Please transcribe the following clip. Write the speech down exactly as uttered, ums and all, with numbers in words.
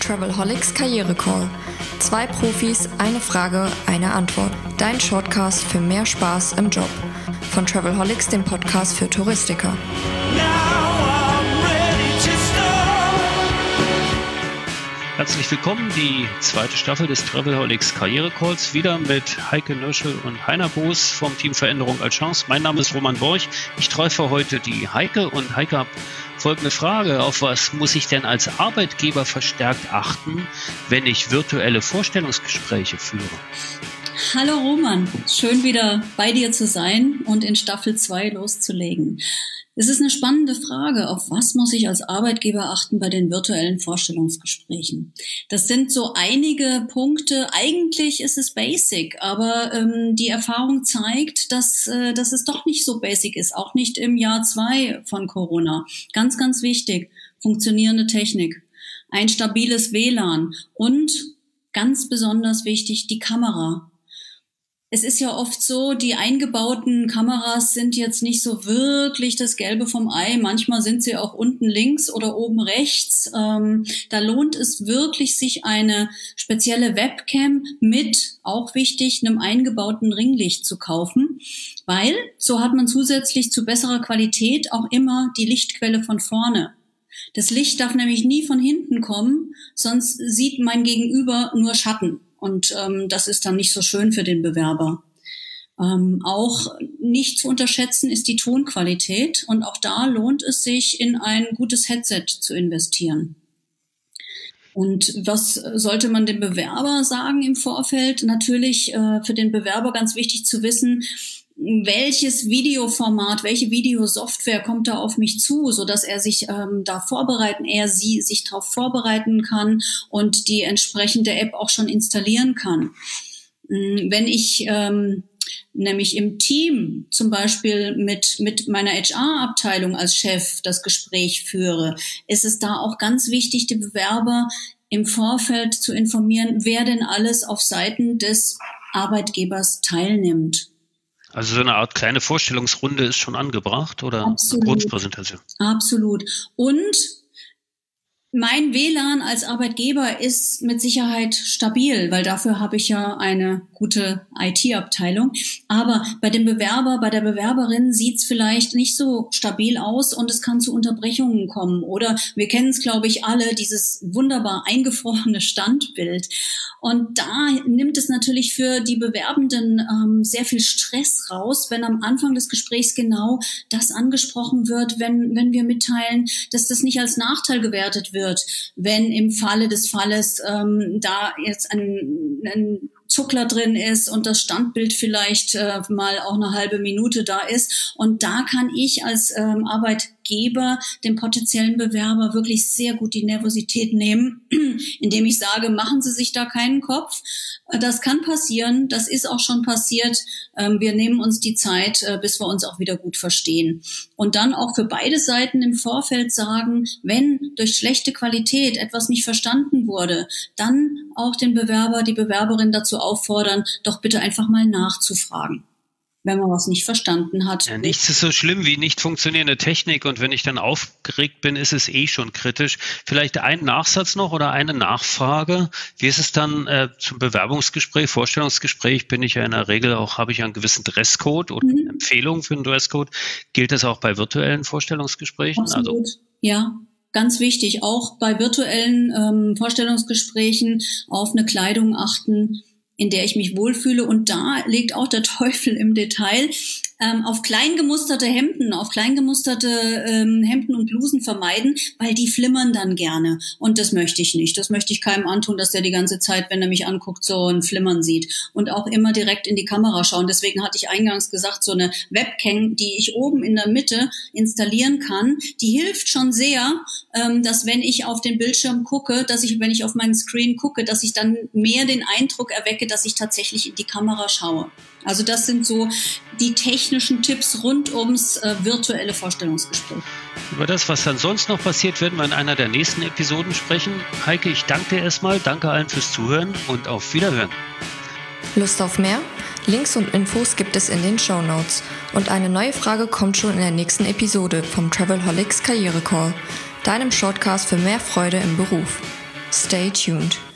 Travelholics Karriere Call. Zwei Profis, eine Frage, eine Antwort. Dein Shortcast für mehr Spaß im Job. Von Travelholics, dem Podcast für Touristiker. Herzlich willkommen, die zweite Staffel des Travelholics Karriere Calls, wieder mit Heike Nöschel und Heiner Boos vom Team Veränderung als Chance. Mein Name ist Roman Borch. Ich treffe heute die Heike und Heike hat folgende Frage: Auf was muss ich denn als Arbeitgeber verstärkt achten, wenn ich virtuelle Vorstellungsgespräche führe? Hallo Roman, schön wieder bei dir zu sein und in Staffel zwei loszulegen. Es ist eine spannende Frage, auf was muss ich als Arbeitgeber achten bei den virtuellen Vorstellungsgesprächen? Das sind so einige Punkte. Eigentlich ist es basic, aber ähm, die Erfahrung zeigt, dass, äh, dass es doch nicht so basic ist, auch nicht im Jahr zwei von Corona. Ganz, ganz wichtig, funktionierende Technik, ein stabiles W L A N und ganz besonders wichtig, die Kamera. Es ist ja oft so, die eingebauten Kameras sind jetzt nicht so wirklich das Gelbe vom Ei. Manchmal sind sie auch unten links oder oben rechts. Ähm, da lohnt es wirklich, sich eine spezielle Webcam mit, auch wichtig, einem eingebauten Ringlicht zu kaufen, weil so hat man zusätzlich zu besserer Qualität auch immer die Lichtquelle von vorne. Das Licht darf nämlich nie von hinten kommen, sonst sieht mein Gegenüber nur Schatten. Und ähm, das ist dann nicht so schön für den Bewerber. Ähm, auch nicht zu unterschätzen ist die Tonqualität. Und auch da lohnt es sich, in ein gutes Headset zu investieren. Und was sollte man dem Bewerber sagen im Vorfeld? Natürlich äh, für den Bewerber ganz wichtig zu wissen, welches Videoformat, welche Videosoftware kommt da auf mich zu, so dass er sich ähm, da vorbereiten, er sie sich darauf vorbereiten kann und die entsprechende App auch schon installieren kann. Wenn ich ähm, nämlich im Team zum Beispiel mit mit meiner H R-Abteilung als Chef das Gespräch führe, ist es da auch ganz wichtig, die Bewerber im Vorfeld zu informieren, wer denn alles auf Seiten des Arbeitgebers teilnimmt. Also so eine Art kleine Vorstellungsrunde ist schon angebracht oder Absolut. Eine Kurzpräsentation? Absolut. Und mein W L A N als Arbeitgeber ist mit Sicherheit stabil, weil dafür habe ich ja eine gute I T-Abteilung. Aber bei dem Bewerber, bei der Bewerberin sieht's vielleicht nicht so stabil aus und es kann zu Unterbrechungen kommen. Oder wir kennen es, glaube ich, alle, dieses wunderbar eingefrorene Standbild. Und da nimmt es natürlich für die Bewerbenden ähm, sehr viel Stress raus, wenn am Anfang des Gesprächs genau das angesprochen wird, wenn wenn wir mitteilen, dass das nicht als Nachteil gewertet wird. Wird, wenn im Falle des Falles ähm, da jetzt ein, ein Zuckler drin ist und das Standbild vielleicht äh, mal auch eine halbe Minute da ist. Und da kann ich als ähm, Arbeitgeber dem potenziellen Bewerber wirklich sehr gut die Nervosität nehmen, indem ich sage, machen Sie sich da keinen Kopf. Das kann passieren, das ist auch schon passiert. Ähm, wir nehmen uns die Zeit, äh, bis wir uns auch wieder gut verstehen. Und dann auch für beide Seiten im Vorfeld sagen, wenn durch schlechte Qualität etwas nicht verstanden wurde, dann auch den Bewerber, die Bewerberin dazu auffordern, doch bitte einfach mal nachzufragen, wenn man was nicht verstanden hat. Ja, nichts ist so schlimm wie nicht funktionierende Technik, und wenn ich dann aufgeregt bin, ist es eh schon kritisch. Vielleicht ein Nachsatz noch oder eine Nachfrage. Wie ist es dann äh, zum Bewerbungsgespräch, Vorstellungsgespräch? Bin ich ja in der Regel auch, habe ich ja einen gewissen Dresscode oder mhm. Empfehlungen für einen Dresscode. Gilt das auch bei virtuellen Vorstellungsgesprächen? Absolut, also, ja. Ganz wichtig, auch bei virtuellen ähm, Vorstellungsgesprächen auf eine Kleidung achten, in der ich mich wohlfühle. Und da liegt auch der Teufel im Detail. Ähm, auf klein gemusterte Hemden, auf klein gemusterte ähm, Hemden und Blusen vermeiden, weil die flimmern dann gerne. Und das möchte ich nicht. Das möchte ich keinem antun, dass der die ganze Zeit, wenn er mich anguckt, so ein Flimmern sieht. Und auch immer direkt in die Kamera schauen. Deswegen hatte ich eingangs gesagt, so eine Webcam, die ich oben in der Mitte installieren kann, die hilft schon sehr, ähm, dass wenn ich auf den Bildschirm gucke, dass ich, wenn ich auf meinen Screen gucke, dass ich dann mehr den Eindruck erwecke, dass ich tatsächlich in die Kamera schaue. Also das sind so die technischen Tipps rund ums äh, virtuelle Vorstellungsgespräch. Über das, was dann sonst noch passiert, werden wir in einer der nächsten Episoden sprechen. Heike, ich danke dir erstmal, danke allen fürs Zuhören und auf Wiederhören. Lust auf mehr? Links und Infos gibt es in den Shownotes. Und eine neue Frage kommt schon in der nächsten Episode vom Travelholics Karriere Call, deinem Shortcast für mehr Freude im Beruf. Stay tuned.